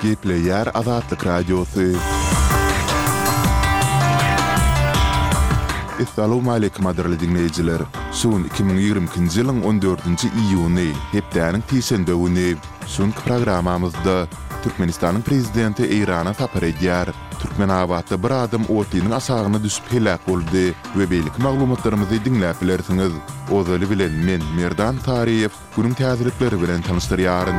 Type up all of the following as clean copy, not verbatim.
Gepleyer Azatlyk Radiosu. Assalamu alaykum adirli dinleyijiler. Şuun 2022-nji ýylyň 14-nji iýuny, hepdäniň tiýşendegini. Şuňky programamyzda Türkmenistanyň prezidenti Eýrana tapar edýär. Türkmenabatda bir adam otynyň asagyna düşüp helak boldy we beýlik maglumatlarymyzy dinläp bilersiňiz. Ozaly bilen men Merdan Tariýew günüň täzelikleri bilen tanışdyrýaryn.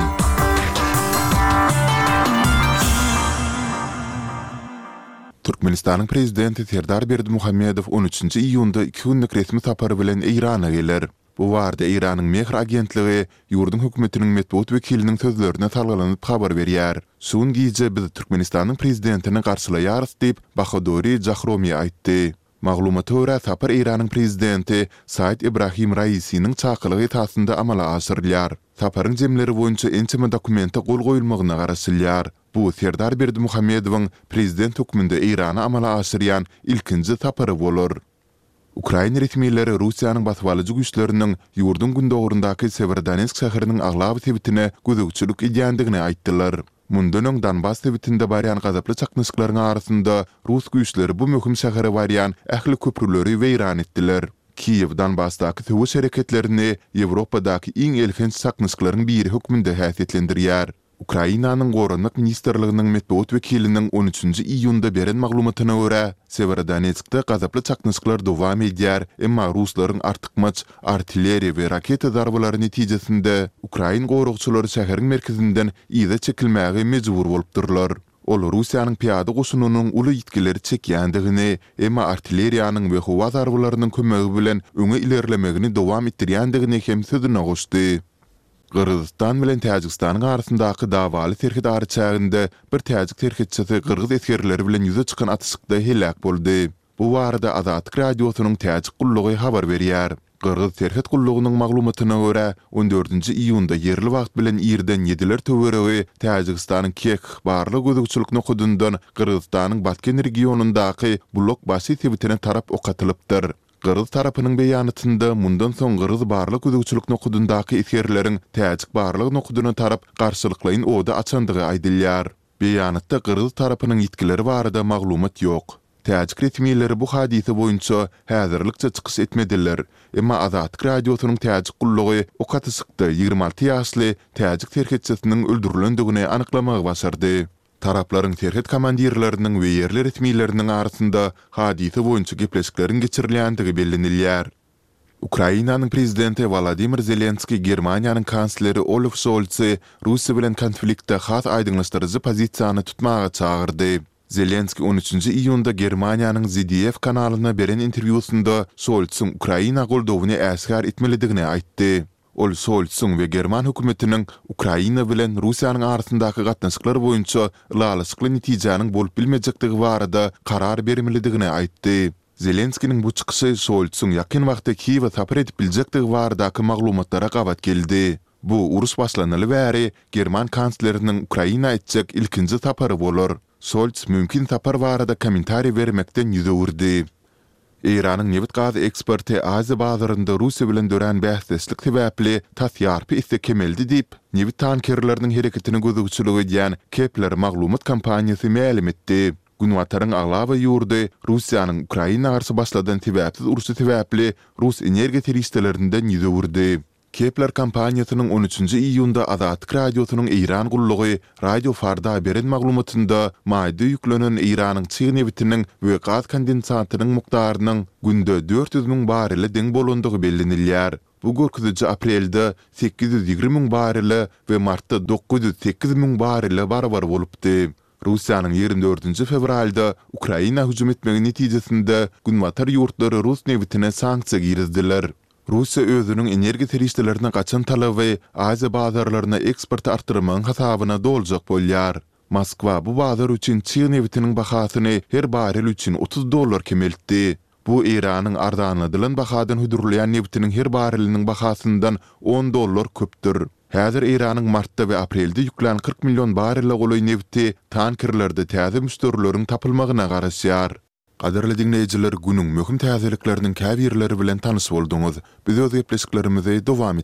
Türkmenistanyň prezidenti Serdar Berdimuhammedow 13-nji iýunda 2 günlük resmi tapary bilen Eýrana geler. Bu warda Eýranyň Mehr agentligi ýurdun hökümetiniň medeniýet wekiliniň sözlerine salgylanyp habar berýär. Şuň giýje biz Türkmenistanyň prezidentini garşylaýarys diýip Bahadory Jahromy aýtdy. Maglumata görä tapar Eýranyň prezidenti Said Ibrahim Raisiniň çakylygy esasynda amala aşyrylýar. Taparyň jemleri boýunça ençeme dokumenta gol goýulmagyna garaşylýar. Bu Serdar Berdimuhammedowyň prezident höküminde Eýrana amala aşyrýan ilkinji tapary bolar. Ukraina resmiýetleri Russiýanyň batwalyjy güýçleriniň ýurdun gündogrundaky Severodonetsk şäheriniň aglaby sebitine gözükçülük edýändigini aýtdylar. Mundan öň Donbas sebitinde barýan gazaply çaknyşyklaryň arasynda Rus güýçleri bu möhüm şähere barýan ähli köprüleri weýran etdiler. Kiýew Donbasdaky töwüş hereketlerini Ýewropadaky iň elfenç çaknyşyklaryň biri hökmünde häsiýetlendirýär. Ukrainanyň Gorunlyk ministrliginiň medeniýet wekiliniň 13-nji iýunda beren maglumatyna görä, Severodonetskde gazaply çaknyşyklar dowam edýär, emma ruslaryň artykmaç artilleriýa we raketa zarbalaryny netijesinde Ukraina gorugçylary şäheriň merkezinden ýyda çekilmäge mejbur bolupdyrlar. Ol Russiýanyň piýada goşunynyň uly ýetkileri çekýändigini, emma artilleriýanyň we howa zarbalarynyň kömegi bilen öňe ilerlemegini dowam etdirýändigini hem sözüne goşdy. Kırgızistan bilen Täjikistanyň arasyndaky dawaly terhidary çäginde bir täjik terhidçisi kırgız eskerleri bilen ýüze çykan atışykda helak boldy. Bu warda Azatlyk radiosynyň täjik gullugy habar berýär. Kırgız terhid gullugynyň maglumatyna görä 14-nji iýunda yerli wagt bilen ýerden 7ler töweregi Täjikistanyň Kek barly gözükçülük nokudundan Kırgızstanyň Batken regionundaky blok başy sebitine tarap okatylypdyr. Kırgız tarapynyň beýanatynda mundan soň Kırgız barlyk gözükçülük nokudundaky eskerleriň täjik barlyk nokudyna tarap garşylyklaryň oda açandygy aýdylýar. Beýanatda Kırgız tarapynyň ýetkileri barada maglumat ýok. Täjik resmiýetleri bu hadise boýunça häzirlikçe çykyş etmediler. Emma Azatlyk radiosynyň täjik gullugy okatysykda 26 ýaşly täjik terhidçisiniň öldürilendigini anyklamagy başardy. Tarapların terhid komandirlerinin we yerli resmiýetleriniň arasynda hadise boýunça gepleşikleriň geçirilýändigi bellenilýär. Ukrainanyň prezidenti Volodymyr Zelenski Germaniýanyň kansleri Olaf Scholz Russiýa bilen konfliktde has aýdyňlaşdyryjy pozisiýany tutmaga çagyrdy. Zelenski 13-nji iýunda Germaniýanyň ZDF kanalyna beren interwýusynda Scholzyň Ukraina goldawyny äsgär etmelidigini aýtdy. Ol Scholzyň we German hökümetiniň Ukraina bilen Russiýanyň arasyndaky gatnaşyklar boýunça ýalyşykly netijäniň bolup bilmejekdigi barada karar bermelidigini aýtdy. Zelenskiň bu çykyşy Scholzyň ýakyn wagtda Kiýewe tapar edip biljekdigi baradaky maglumatlara gabat geldi. Bu urus başlanaly bäri German kansleriniň Ukraina etjek ilkinji tapary bolar. Scholz mümkin tapar barada kommentari bermekden ýüze urdy. Eýranyň newit gazy eksperti Aziýa bazarynda Russiýa bilen dören bäsdeslik sebäpli taýýarpy isse kemeldi diýip, newit tankerleriniň hereketini gözükçülük edýän Kepler maglumat kampaniýasy ma'lum etdi. Günwataryň aglaby ýurdy Russiýanyň Ukraina garşy başladan sebäpsiz urusy sebäpli Rus energiýa terişdelerinden ýüze urdy. Kepler kampaniýasynyň 13-nji iýunda Azatlyk radiosynyň Eýran gullugy Radio Farda beren maglumatynda maýda ýüklenen Eýranyň çygnewitiniň we gaz kondensatynyň mukdarynyň günde 400.000 barele deň bolandygy bellenilýär. Bu görkeziji aprelde 820.000 barele we martda 908.000 barele barabar bolupdy. Russiýanyň 24-nji fevralda Ukraina hüjüm etmegi netijesinde günwatar ýurtlary Rus newitine sanksiýa girizdiler. Russiýa özüniň energiýa terişdelerini gaçan talaby Aziýa bazarlaryna eksport artyrmagyň hasabyna doljak bolýar. Moskwa bu bazar üçin çyg newitiniň bahasyny her barel üçin $30 kemeltdi. Bu Eýranyň ardanladylan bahadan hüdürlýän newitiniň her bareliniň bahasyndan $10 köpdür. Häzir Eýranyň martda we aprelde ýüklen 40 milyon barelle goly newti tankerlerde täze müşterileriň tapylmagyna garaşýar. Qadirli dinleyijiler, günüň möhüm täzelikleriniň käbirleri bilen tanış bolduňyz. Biz öz gepleşiklerimizi dowam